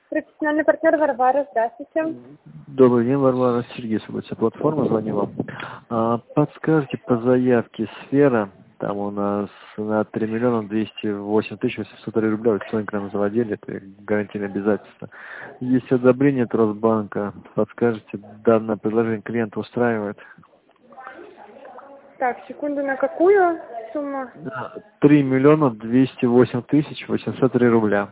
Профессиональный партнер Варвара, здравствуйте. Добрый день, Варвара. Сергей Суббота, платформа, звоню вам. Подскажите по заявке «Сфера», там у нас на 3 миллиона 208 тысяч 800 рублей, Сонька нам заводили, это гарантийное обязательство. Есть одобрение от Росбанка. Подскажите, данное предложение клиента устраивает? Так, секунду, на какую сумму? 3 миллиона 208 тысяч 803 рубля.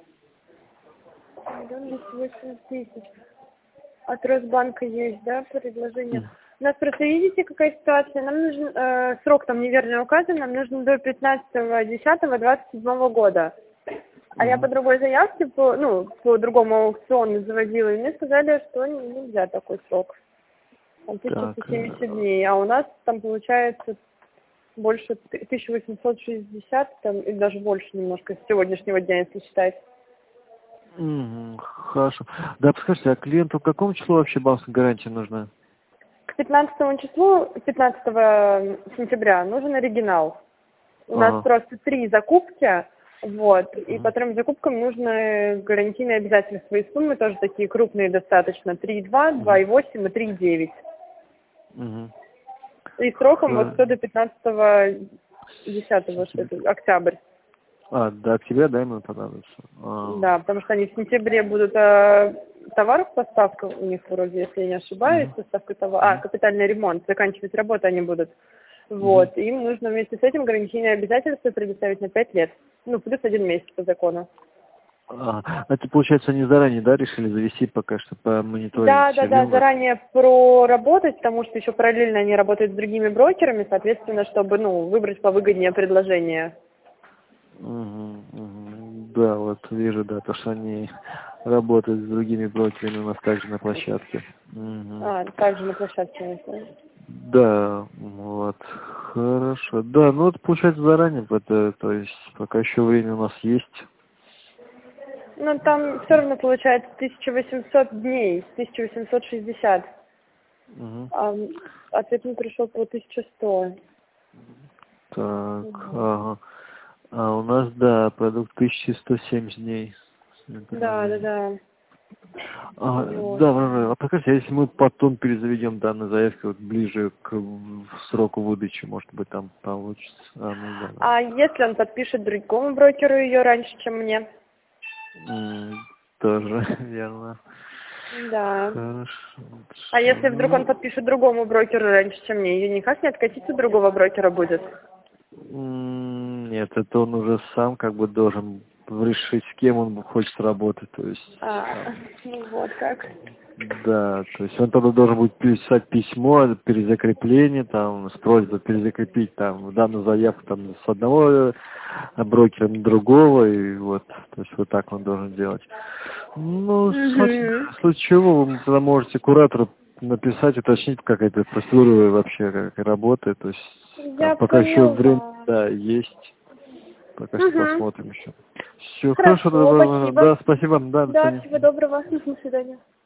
208 тысяч. От Росбанка есть, да, предложение? У нас просто видите, какая ситуация? Нам нужен, срок там неверно указан, нам нужно до 15.10.27 года. А я по другой заявке, по другому аукциону заводила, и мне сказали, что нельзя такой срок. Там 1170 дней, а у нас там получается больше 1860, там, и даже больше немножко с сегодняшнего дня, если считать. Хорошо. Да, подскажите, а клиенту к какому числу вообще банковская гарантия нужна? К 15 числу, 15 сентября нужен оригинал. У нас просто 3 закупки, вот, и по 3 закупкам нужно гарантийные обязательства. И суммы тоже такие крупные достаточно, 3,2, 2,8 и 3,9. И сроком вот все до 15-10, что это, октябрь. До октября, да, ему понадобится? Да, потому что они в сентябре будут товар, поставка у них вроде, если я не ошибаюсь, поставка товара, капитальный ремонт, заканчивать работу они будут. Вот, им нужно вместе с этим гарантийные обязательства предоставить на 5 лет. Ну, плюс 1 месяц по закону. Это, получается, они заранее, да, решили завести пока что по мониторинgu? Да, заранее проработать, потому что еще параллельно они работают с другими брокерами, соответственно, чтобы, выбрать повыгоднее предложение. Да, вот вижу, да, то, что они работают с другими брокерами у нас также на площадке. Также на площадке. Да, вот, хорошо. Да, ну это получается заранее, то есть пока еще время у нас есть. Ну, там все равно получается 1800 дней, 1860. Ответ не пришел по 1100. Так, ага. А у нас, да, продукт 1170 дней. Да. Да, а покажите, а если мы потом перезаведем данные заявки вот ближе к сроку выдачи, может быть, там получится? А если он подпишет другому брокеру ее раньше, чем мне? Тоже верно. Да. Хорошо. А если вдруг он подпишет другому брокеру раньше, чем мне, ее никак не откатить у другого брокера будет? Нет, это он уже сам как бы должен решить, с кем он хочет работать, то есть. Вот как. Да, то есть он тогда должен будет писать письмо о перезакреплении, там, с просьбой перезакрепить там данную заявку там с одного брокера на другого, и вот, то есть вот так он должен делать. Ну, в случае чего вы тогда можете куратору написать, уточнить, как эта процедура вообще как работает, то есть пока еще время, да, есть, пока что посмотрим еще. Все, хорошо, спасибо. да, спасибо, да, Да, всего доброго, до свидания.